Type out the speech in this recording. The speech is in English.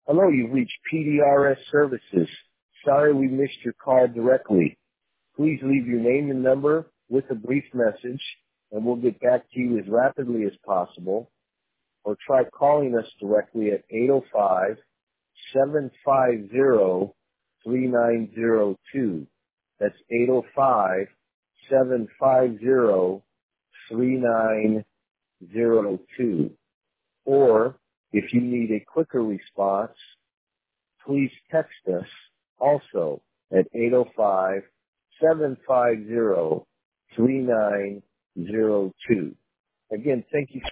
Hello, you've reached PDRS Services. Sorry we missed your call directly. Please leave your name and number with a brief message, and we'll get back to you as rapidly as possible. Or try calling us directly at 805-750-3902. That's 805-750-3902. Or if you need a quicker response, please text us also at 805-750-3902. Again, thank you